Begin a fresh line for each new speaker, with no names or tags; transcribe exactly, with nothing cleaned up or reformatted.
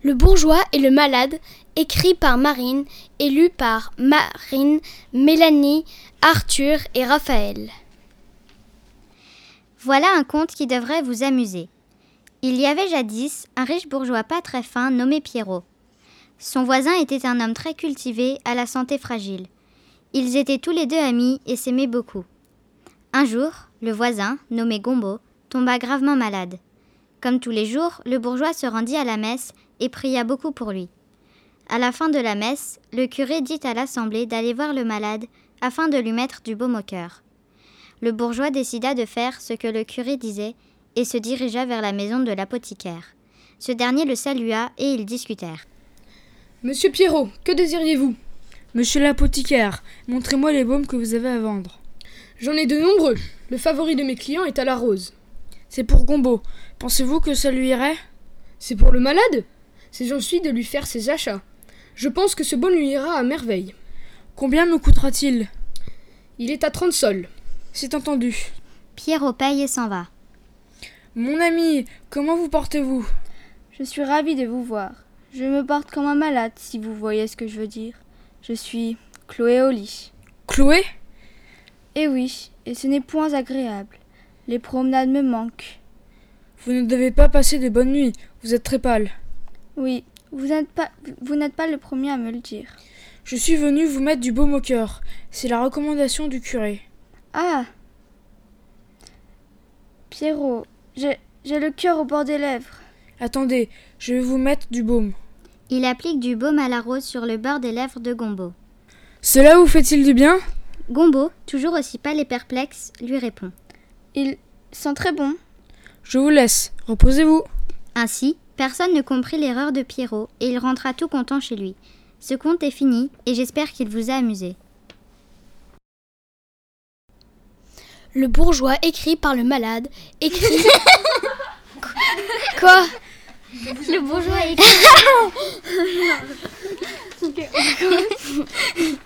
Le bourgeois et le malade, écrit par Marine et lu par Marine, Mélanie, Arthur et Raphaël.
Voilà un conte qui devrait vous amuser. Il y avait jadis un riche bourgeois pas très fin nommé Pierrot. Son voisin était un homme très cultivé, à la santé fragile. Ils étaient tous les deux amis et s'aimaient beaucoup. Un jour, le voisin, nommé Gombo, tomba gravement malade. Comme tous les jours, le bourgeois se rendit à la messe et pria beaucoup pour lui. À la fin de la messe, le curé dit à l'assemblée d'aller voir le malade afin de lui mettre du baume au cœur. Le bourgeois décida de faire ce que le curé disait et se dirigea vers la maison de l'apothicaire. Ce dernier le salua et ils discutèrent.
« Monsieur Pierrot, que désiriez-vous ?»«
Monsieur l'apothicaire, montrez-moi les baumes que vous avez à vendre. »«
J'en ai de nombreux. Le favori de mes clients est à la rose. »«
C'est pour Gombo. Pensez-vous que ça lui irait ?»«
C'est pour le malade. C'est gentil de lui faire ses achats. Je pense que ce baume lui ira à merveille. »«
Combien me coûtera-t-il ?»«
Il est à trente sols. »«
C'est entendu. »
Pierrot paye et s'en va.
« Mon ami, comment vous portez-vous ?»«
Je suis ravi de vous voir. Je me porte comme un malade, si vous voyez ce que je veux dire. Je suis cloué au lit. »«
Cloué ?»«
Eh oui, et ce n'est point agréable. Les promenades me manquent. »«
Vous ne devez pas passer de bonnes nuits. Vous êtes très pâle. »«
Oui, vous n'êtes pas, vous n'êtes pas le premier à me le dire. »«
Je suis venu vous mettre du baume au cœur. C'est la recommandation du curé. »«
Ah ! Pierrot, j'ai, j'ai le cœur au bord des lèvres. »«
Attendez, je vais vous mettre du baume. »
Il applique du baume à la rose sur le bord des lèvres de Gombo.
« Cela vous fait-il du bien ?»
Gombo, toujours aussi pâle et perplexe, lui répond.
« Ils sont très bons. »«
Je vous laisse, reposez-vous. »
Ainsi, personne ne comprit l'erreur de Pierrot et il rentra tout content chez lui. Ce conte est fini et j'espère qu'il vous a amusé.
Le bourgeois, écrit par le malade, écrit... Quoi ?
Le bourgeois écrit...